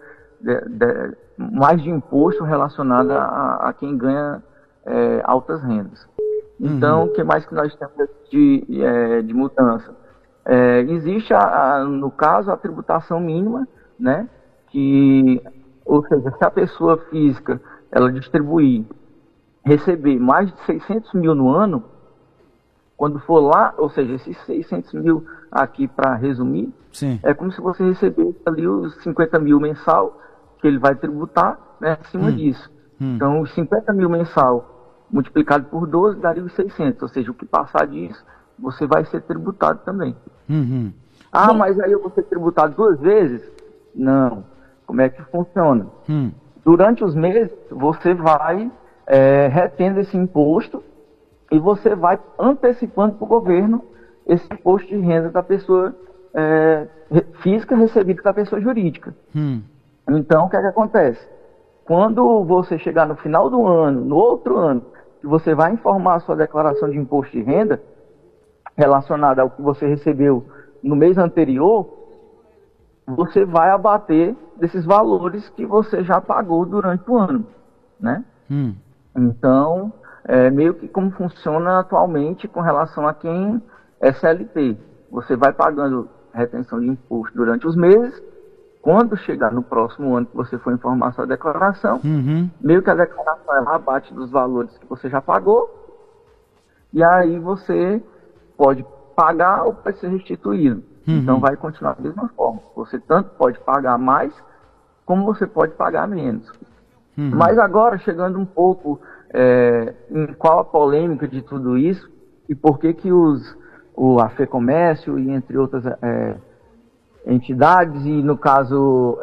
mais de imposto relacionado a quem ganha altas rendas. Então, o que mais que nós temos de mudança? Existe, no caso, a tributação mínima, né? Ou seja, se a pessoa física ela receber mais de 600 mil no ano, quando for lá, ou seja, esses 600 mil aqui, para resumir, sim, é como se você recebesse ali os 50 mil mensal, que ele vai tributar, né, acima disso. Então, os 50 mil mensal multiplicado por 12 daria os 600, ou seja, o que passar disso, você vai ser tributado também. Mas aí eu vou ser tributado 2 vezes? Não. Como é que funciona? Durante os meses, você vai retendo esse imposto e você vai antecipando para o governo esse imposto de renda da pessoa física recebido da pessoa jurídica. Então, o que é que acontece? Quando você chegar no final do ano, no outro ano, que você vai informar a sua declaração de imposto de renda relacionada ao que você recebeu no mês anterior, você vai abater desses valores que você já pagou durante o ano, né? Então, meio que como funciona atualmente com relação a quem é CLT. Você vai pagando retenção de imposto durante os meses. Quando chegar no próximo ano que você for informar sua declaração, meio que a declaração ela abate dos valores que você já pagou, e aí você pode pagar ou pode ser restituído. Então vai continuar da mesma forma. Você tanto pode pagar mais, como você pode pagar menos. Mas agora, chegando um pouco em qual a polêmica de tudo isso, e por que a FEComércio e entre outras entidades, e no caso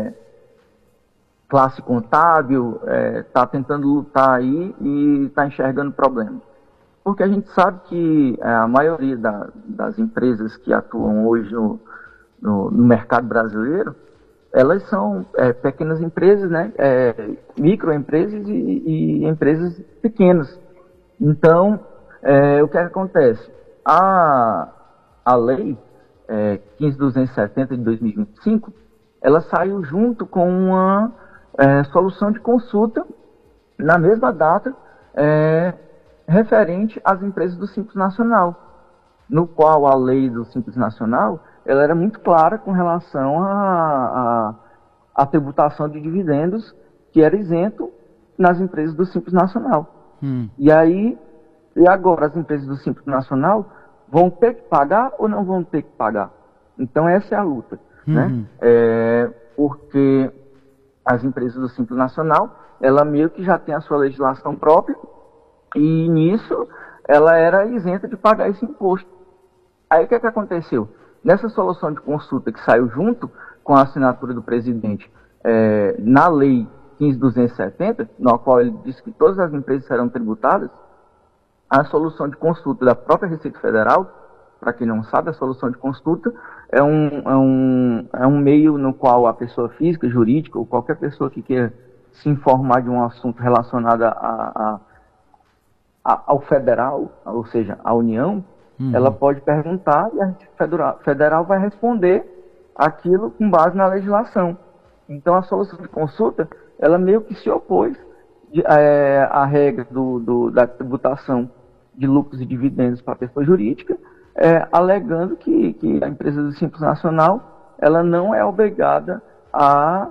classe contábil, está tentando lutar aí e está enxergando problemas. Porque a gente sabe que a maioria das empresas que atuam hoje no mercado brasileiro, elas são pequenas empresas, né? Microempresas e empresas pequenas. Então, o que acontece? A lei 15.270 de 2025, ela saiu junto com uma solução de consulta na mesma data, referente às empresas do Simples Nacional, no qual a lei do Simples Nacional ela era muito clara com relação à tributação de dividendos, que era isento nas empresas do Simples Nacional. E agora as empresas do Simples Nacional vão ter que pagar ou não vão ter que pagar? Então essa é a luta, né? Porque as empresas do Simples Nacional, ela meio que já tem a sua legislação própria, e nisso ela era isenta de pagar esse imposto. Aí o que aconteceu? Nessa solução de consulta que saiu junto com a assinatura do presidente na lei 15.270, na qual ele disse que todas as empresas serão tributadas, a solução de consulta da própria Receita Federal, para quem não sabe, a solução de consulta é um meio no qual a pessoa física, jurídica, ou qualquer pessoa que queira se informar de um assunto relacionado ao federal, ou seja, à União, ela pode perguntar e a Receita Federal vai responder aquilo com base na legislação. Então a solução de consulta, ela meio que se opôs à regra da tributação de lucros e dividendos para a pessoa jurídica, alegando que a empresa do Simples Nacional ela não é obrigada a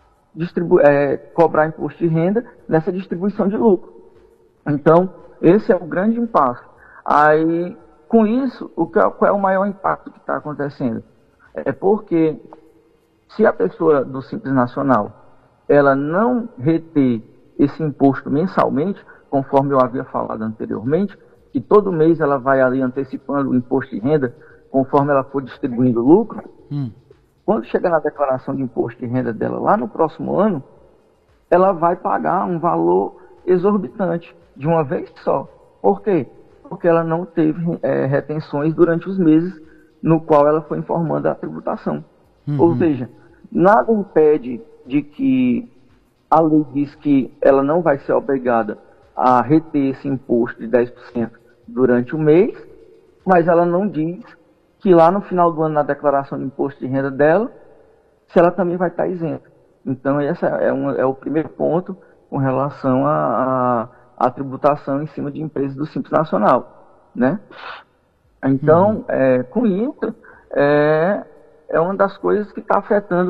cobrar imposto de renda nessa distribuição de lucro. Então, esse é o grande impasse. Aí, com isso, qual é o maior impacto que está acontecendo? É porque se a pessoa do Simples Nacional ela não reter esse imposto mensalmente, conforme eu havia falado anteriormente, que todo mês ela vai ali antecipando o imposto de renda, conforme ela for distribuindo lucro, quando chega na declaração de imposto de renda dela lá no próximo ano, ela vai pagar um valor exorbitante, de uma vez só. Por quê? Porque ela não teve retenções durante os meses no qual ela foi informando a tributação. Ou seja, nada impede de que a lei diz que ela não vai ser obrigada a reter esse imposto de 10% durante o mês, mas ela não diz que lá no final do ano, na declaração de imposto de renda dela, se ela também vai estar isenta. Então, esse é o primeiro ponto com relação à tributação em cima de empresas do Simples Nacional, né? Então, com isso, é uma das coisas que está afetando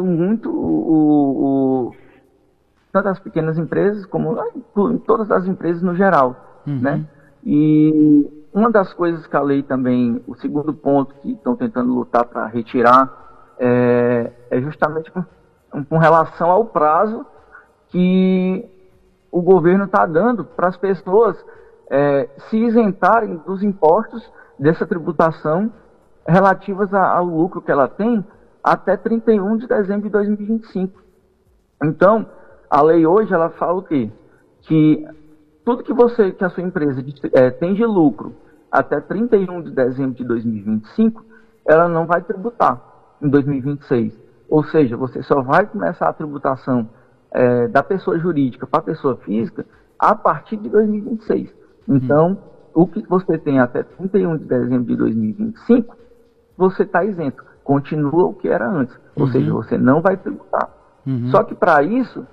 muito tanto as pequenas empresas como todas as empresas no geral, né? E uma das coisas que a lei também, o segundo ponto que estão tentando lutar para retirar, é justamente com relação ao prazo que o governo está dando para as pessoas se isentarem dos impostos dessa tributação relativas ao lucro que ela tem até 31 de dezembro de 2025. Então, a lei hoje ela fala o quê? Que tudo que a sua empresa tem de lucro até 31 de dezembro de 2025, ela não vai tributar em 2026. Ou seja, você só vai começar a tributação da pessoa jurídica para a pessoa física a partir de 2026. Então, o que você tem até 31 de dezembro de 2025, você está isento. Continua o que era antes. Ou seja, você não vai tributar. Só que para isso,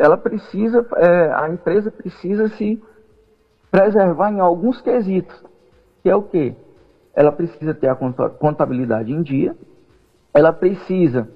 a empresa precisa se preservar em alguns quesitos. Que é o quê? Ela precisa ter a contabilidade em dia, ela precisa,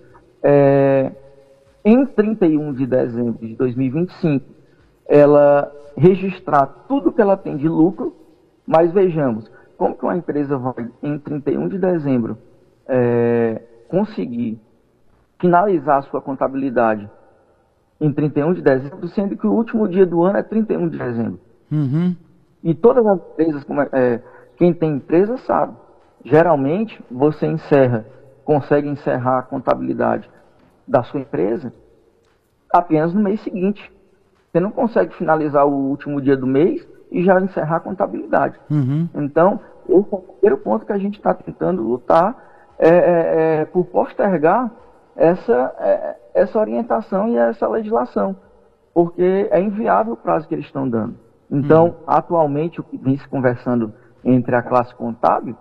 em 31 de dezembro de 2025, ela registrar tudo que ela tem de lucro, mas vejamos, como que uma empresa vai, em 31 de dezembro, conseguir finalizar a sua contabilidade em 31 de dezembro, sendo que o último dia do ano é 31 de dezembro. E todas as empresas, quem tem empresa sabe, geralmente você consegue encerrar a contabilidade da sua empresa apenas no mês seguinte. Você não consegue finalizar o último dia do mês e já encerrar a contabilidade. Então, esse é o primeiro ponto que a gente está tentando lutar, por postergar essa orientação e essa legislação, porque é inviável o prazo que eles estão dando. Então, atualmente, o que vem se conversando entre a classe contábil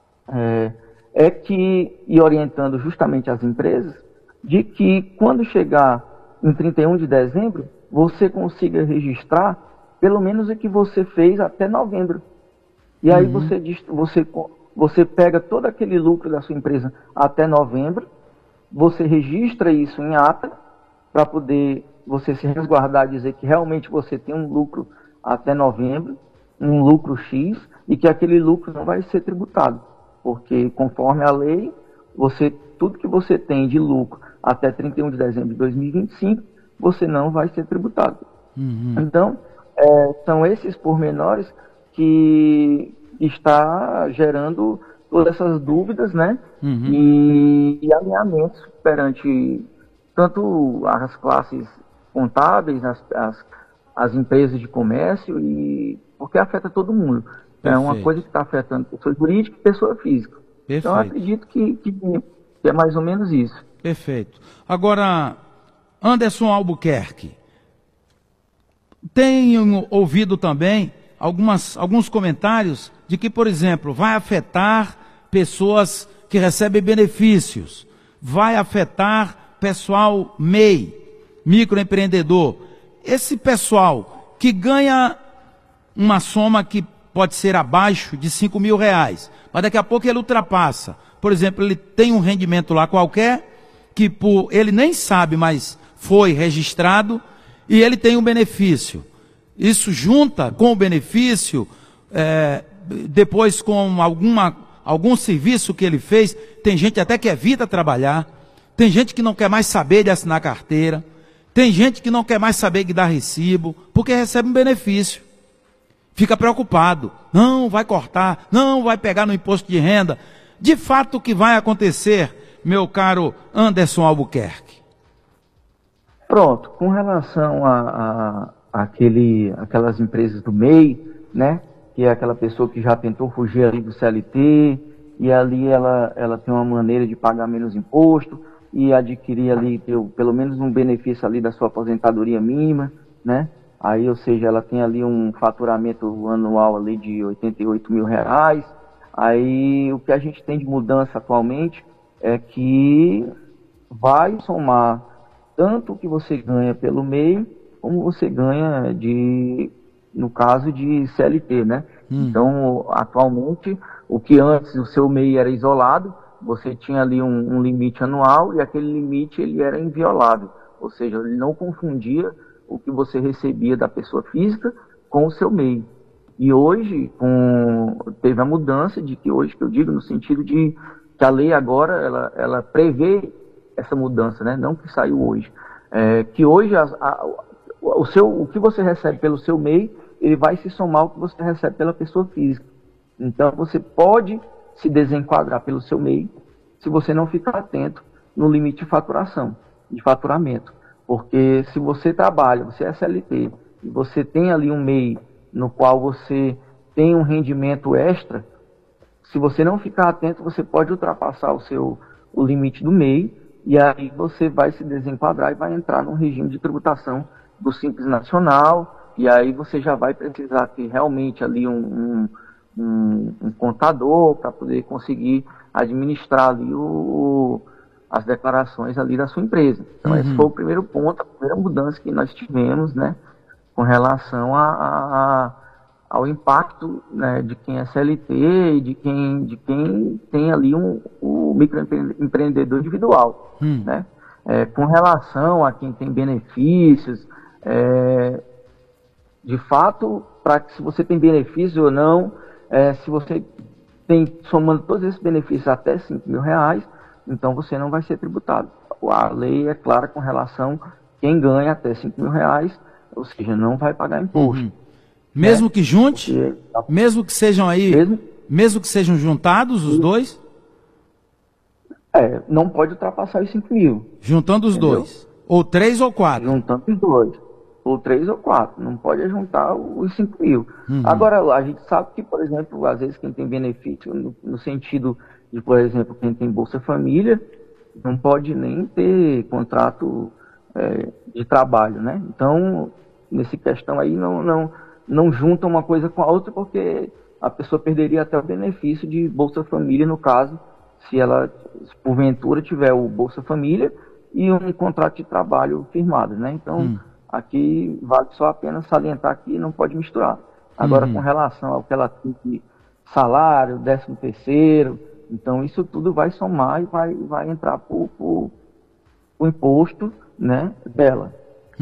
e orientando justamente as empresas, de que quando chegar em 31 de dezembro, você consiga registrar pelo menos o que você fez até novembro. E aí você pega todo aquele lucro da sua empresa até novembro, você registra isso em ata, para poder você se resguardar e dizer que realmente você tem um lucro até novembro, um lucro X, e que aquele lucro não vai ser tributado. Porque conforme a lei, tudo que você tem de lucro até 31 de dezembro de 2025, você não vai ser tributado. Então, são esses pormenores que está gerando todas essas dúvidas, né? E alinhamentos perante tanto as classes contábeis, as empresas de comércio, porque afeta todo mundo. É uma coisa que está afetando pessoa jurídica e pessoa física. Então, eu acredito que é mais ou menos isso. Perfeito. Agora, Anderson Albuquerque, tenho ouvido também alguns comentários de que, por exemplo, vai afetar pessoas que recebem benefícios, vai afetar pessoal MEI, microempreendedor. Esse pessoal que ganha uma soma que pode ser abaixo de R$5.000, mas daqui a pouco ele ultrapassa. Por exemplo, ele tem um rendimento lá qualquer, que ele nem sabe, mas foi registrado, e ele tem um benefício. Isso junta com o benefício, depois com algum serviço que ele fez. Tem gente até que evita trabalhar, tem gente que não quer mais saber de assinar carteira, tem gente que não quer mais saber de dar recibo, porque recebe um benefício. Fica preocupado, não vai cortar, não vai pegar no imposto de renda. De fato, o que vai acontecer, meu caro Anderson Albuquerque? Pronto, com relação aquelas empresas do MEI, né, que é aquela pessoa que já tentou fugir ali do CLT, e ali ela tem uma maneira de pagar menos imposto, e adquirir ali pelo menos um benefício ali da sua aposentadoria mínima, né, aí, ou seja, ela tem ali um faturamento anual ali de R$88.000, aí o que a gente tem de mudança atualmente é que vai somar tanto o que você ganha pelo MEI, como você ganha no caso de CLT, né? Então, atualmente, o que antes o seu MEI era isolado, você tinha ali um limite anual, e aquele limite ele era inviolável, ou seja, ele não confundia o que você recebia da pessoa física com o seu MEI. E hoje, teve a mudança de que hoje, que eu digo no sentido de que a lei agora, ela prevê essa mudança, né? Não que saiu hoje. Que hoje o que você recebe pelo seu MEI, ele vai se somar ao que você recebe pela pessoa física. Então, você pode se desenquadrar pelo seu MEI se você não ficar atento no limite de faturamento. Porque se você trabalha, você é CLT, e você tem ali um MEI no qual você tem um rendimento extra, se você não ficar atento, você pode ultrapassar o limite do MEI, e aí você vai se desenquadrar e vai entrar num regime de tributação do Simples Nacional, e aí você já vai precisar ter realmente ali um contador para poder conseguir administrar ali as declarações ali da sua empresa. Então, esse foi o primeiro ponto, a primeira mudança que nós tivemos, né, com relação ao impacto, né, de quem é CLT e de quem tem ali o microempreendedor individual, né? Com relação a quem tem benefícios, de fato, para que se você tem benefício ou não, se você tem, somando todos esses benefícios até R$5.000, então você não vai ser tributado. A lei é clara com relação a quem ganha até R$5.000, ou seja, não vai pagar imposto. Mesmo que junte, mesmo que sejam aí, mesmo que sejam juntados os dois? Não pode ultrapassar os 5.000. Juntando os dois. Ou 3 ou 4. Juntando os dois. Ou 3 ou 4. Não pode juntar os 5.000. Agora, a gente sabe que, por exemplo, às vezes quem tem benefício, no sentido de, por exemplo, quem tem Bolsa Família, não pode nem ter contrato de trabalho, né? Então, nessa questão aí, não junta uma coisa com a outra, porque a pessoa perderia até o benefício de Bolsa Família, no caso, se ela, porventura, tiver o Bolsa Família e um contrato de trabalho firmado, né? Então, aqui vale só a pena salientar que não pode misturar. Agora, com relação ao que ela tem de salário, 13º, então isso tudo vai somar e vai entrar para o imposto, né, dela.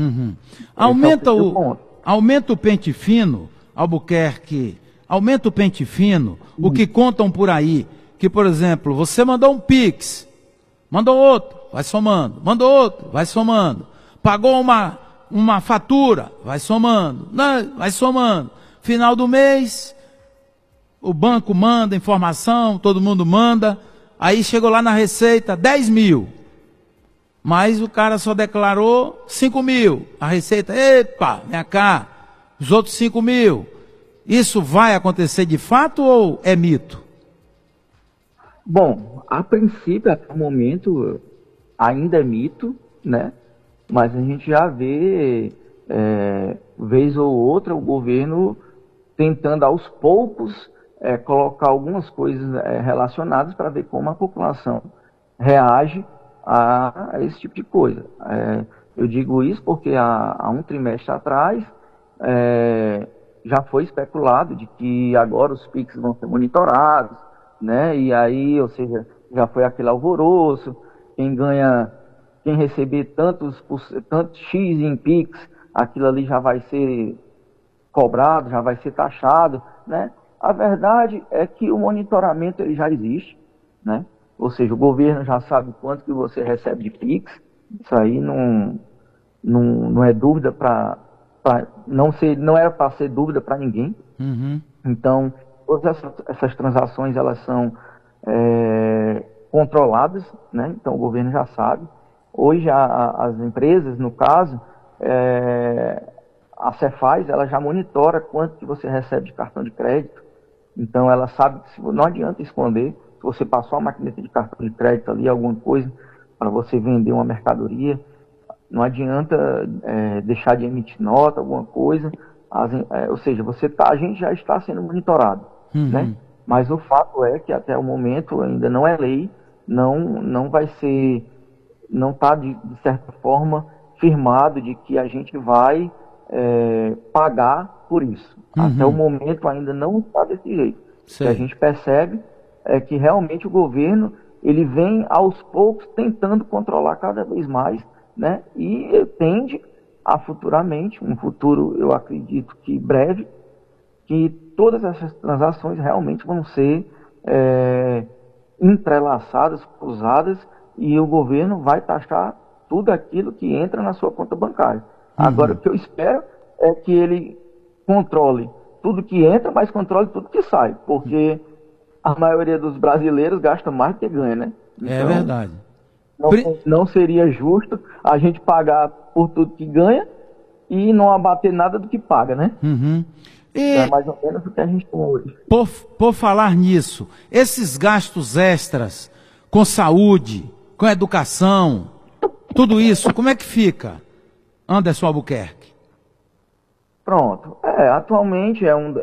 Aumenta o pente fino, Albuquerque, aumenta o pente fino, o que contam por aí, que, por exemplo, você mandou um Pix, mandou outro, vai somando, mandou outro, vai somando, pagou uma fatura, vai somando, vai somando, final do mês, o banco manda informação, todo mundo manda, aí chegou lá na Receita, 10.000, mas o cara só declarou 5.000, a Receita, epa, vem cá, os outros 5.000, isso vai acontecer de fato ou é mito? Bom, a princípio, até o momento, ainda é mito, né? Mas a gente já vê, vez ou outra, o governo tentando aos poucos colocar algumas coisas relacionadas para ver como a população reage a esse tipo de coisa. Eu digo isso porque há um trimestre atrás já foi especulado de que agora os PIX vão ser monitorados, né? E aí, ou seja, já foi aquele alvoroço, quem receber tantos X em PIX, aquilo ali já vai ser cobrado, já vai ser taxado, né? A verdade é que o monitoramento ele já existe, né? Ou seja, o governo já sabe quanto que você recebe de PIX, isso aí não é dúvida não era para ser dúvida para ninguém. Uhum. Então, todas essas transações elas são controladas, né? Então o governo já sabe. Hoje as empresas, no caso, a Cefaz, ela já monitora quanto que você recebe de cartão de crédito. Então ela sabe que não adianta esconder. Se você passou uma maquineta de cartão de crédito ali, alguma coisa, para você vender uma mercadoria, não adianta deixar de emitir nota, alguma coisa. Ou seja, a gente já está sendo monitorado, né? Mas o fato é que até o momento ainda não é lei, não vai ser, não está de certa forma firmado de que a gente vai pagar por isso. Até o momento ainda não está desse jeito. O que a gente percebe é que realmente o governo ele vem aos poucos tentando controlar cada vez mais, né? E tende a futuramente, um futuro eu acredito que breve, que todas essas transações realmente vão ser entrelaçadas, cruzadas, e o governo vai taxar tudo aquilo que entra na sua conta bancária. Agora, o que eu espero é que ele controle tudo que entra, mas controle tudo que sai, porque a maioria dos brasileiros gasta mais do que ganha, né? Então, é verdade. Não seria justo a gente pagar por tudo que ganha e não abater nada do que paga, né? E, então é mais ou menos o que a gente tem hoje. Por falar nisso, esses gastos extras com saúde, com educação, tudo isso, como é que fica, Anderson Albuquerque? Pronto. Atualmente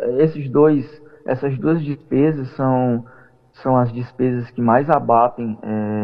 essas duas despesas são as despesas que mais abatem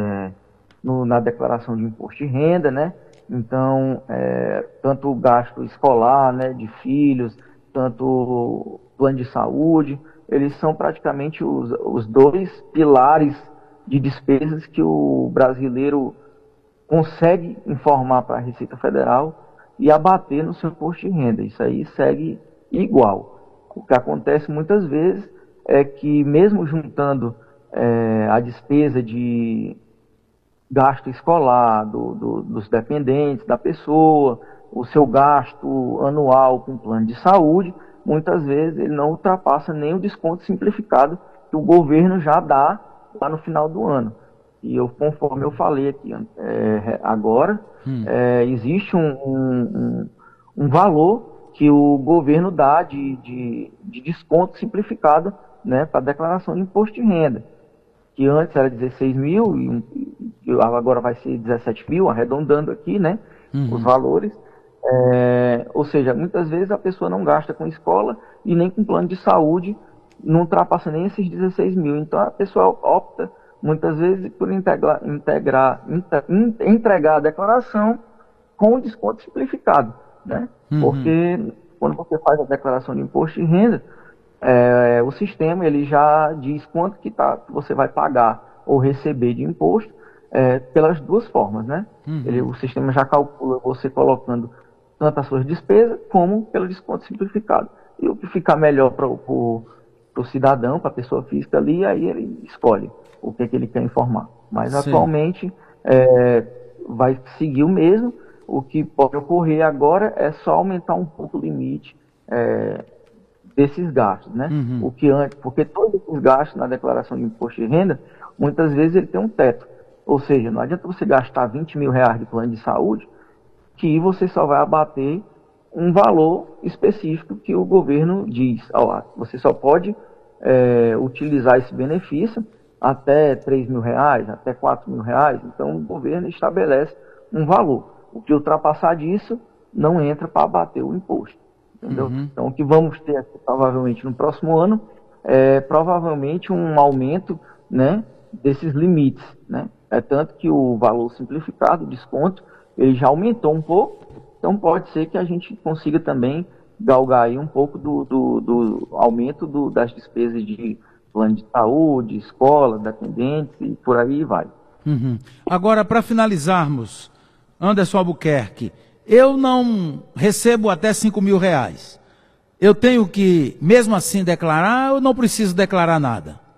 na declaração de imposto de renda, né? Então, tanto o gasto escolar, né, de filhos, tanto o plano de saúde, eles são praticamente os dois pilares de despesas que o brasileiro consegue informar para a Receita Federal e abater no seu imposto de renda. Isso aí segue igual. O que acontece muitas vezes é que, mesmo juntando a despesa de gasto escolar dos dependentes, da pessoa, o seu gasto anual com plano de saúde, muitas vezes ele não ultrapassa nem o desconto simplificado que o governo já dá lá no final do ano. E conforme eu falei aqui agora, existe um valor que o governo dá de desconto simplificado, né, para a declaração de imposto de renda, que antes era 16 mil e agora vai ser 17 mil, arredondando aqui, né, os valores. Ou seja, muitas vezes a pessoa não gasta com escola e nem com plano de saúde, não ultrapassa nem esses 16 mil. Então a pessoa opta muitas vezes por entregar a declaração com o desconto simplificado, né? Porque quando você faz a declaração de imposto de renda, o sistema ele já diz quanto que você vai pagar ou receber de imposto pelas duas formas, né? O sistema já calcula você colocando tanto as suas despesas como pelo desconto simplificado. E o que ficar melhor para o cidadão, para a pessoa física ali, aí ele escolhe o que ele quer informar. Mas atualmente vai seguir o mesmo. O que pode ocorrer agora é só aumentar um pouco o limite desses gastos, né? Porque todos esses gastos na declaração de imposto de renda, muitas vezes ele tem um teto. Ou seja, não adianta você gastar 20 mil reais de plano de saúde, que você só vai abater um valor específico que o governo diz. Você só pode utilizar esse benefício até 3 mil reais, até 4 mil reais. Então o governo estabelece um valor. O que ultrapassar disso não entra para abater o imposto. Entendeu? Então o que vamos ter aqui, provavelmente no próximo ano provavelmente um aumento, né, desses limites, né? Tanto que o valor simplificado, o desconto, ele já aumentou um pouco. Então pode ser que a gente consiga também galgar aí um pouco do aumento das despesas de plano de saúde, escola, dependentes e por aí vai. Uhum. Agora, para finalizarmos, Anderson Albuquerque, eu não recebo até R$5.000. Eu tenho que, mesmo assim, declarar ou não preciso declarar nada?